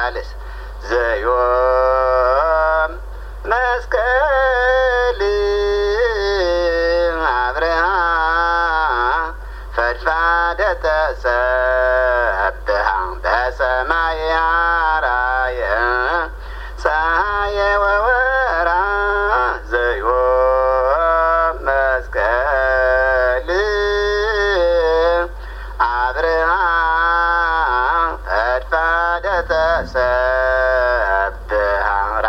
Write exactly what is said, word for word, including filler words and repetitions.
ሳልስ ዘዮም መስቀል አብርሃ ፈድፋደ ተሰብሃ በሰማይ አራየ ፀሐየ